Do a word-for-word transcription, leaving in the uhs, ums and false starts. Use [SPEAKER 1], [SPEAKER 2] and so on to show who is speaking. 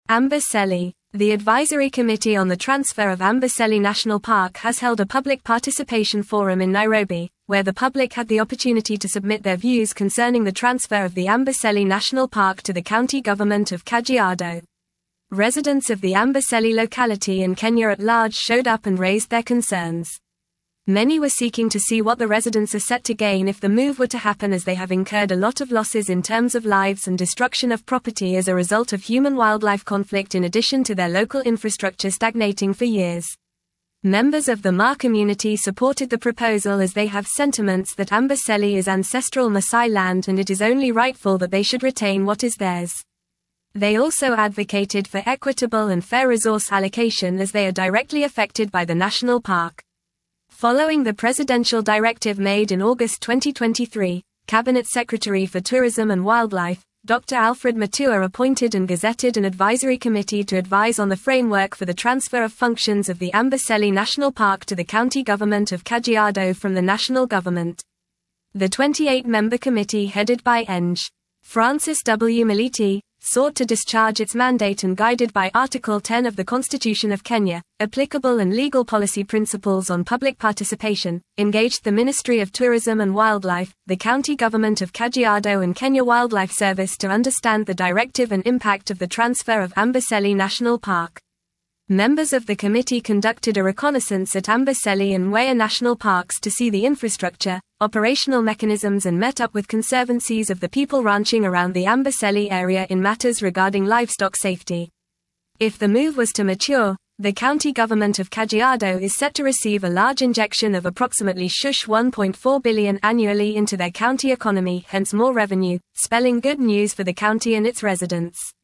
[SPEAKER 1] Amboseli. The Advisory Committee on the Transfer of Amboseli National Park has held a public participation forum in Nairobi, where the public had the opportunity to submit their views concerning the transfer of the Amboseli National Park to the county government of Kajiado. Residents of the Amboseli locality in Kenya at large showed up and raised their concerns. Many were seeking to see what the residents are set to gain if the move were to happen, as they have incurred a lot of losses in terms of lives and destruction of property as a result of human-wildlife conflict, in addition to their local infrastructure stagnating for years. Members of the Ma community supported the proposal, as they have sentiments that Amboseli is ancestral Maasai land and it is only rightful that they should retain what is theirs. They also advocated for equitable and fair resource allocation, as they are directly affected by the national park. Following the presidential directive made in August twenty twenty-three, Cabinet Secretary for Tourism and Wildlife, Doctor Alfred Mutua, appointed and gazetted an advisory committee to advise on the framework for the transfer of functions of the Amboseli National Park to the county government of Kajiado from the national government. The twenty-eight member committee, headed by Eng. Francis W. Militi, sought to discharge its mandate and, guided by Article ten of the Constitution of Kenya, applicable and legal policy principles on public participation, engaged the Ministry of Tourism and Wildlife, the county government of Kajiado and Kenya Wildlife Service to understand the directive and impact of the transfer of Amboseli National Park. Members of the committee conducted a reconnaissance at Amboseli and Mwea National Parks to see the infrastructure, operational mechanisms, and met up with conservancies of the people ranching around the Amboseli area in matters regarding livestock safety. If the move was to mature, the county government of Kajiado is set to receive a large injection of approximately one point four billion annually into their county economy, hence more revenue, spelling good news for the county and its residents.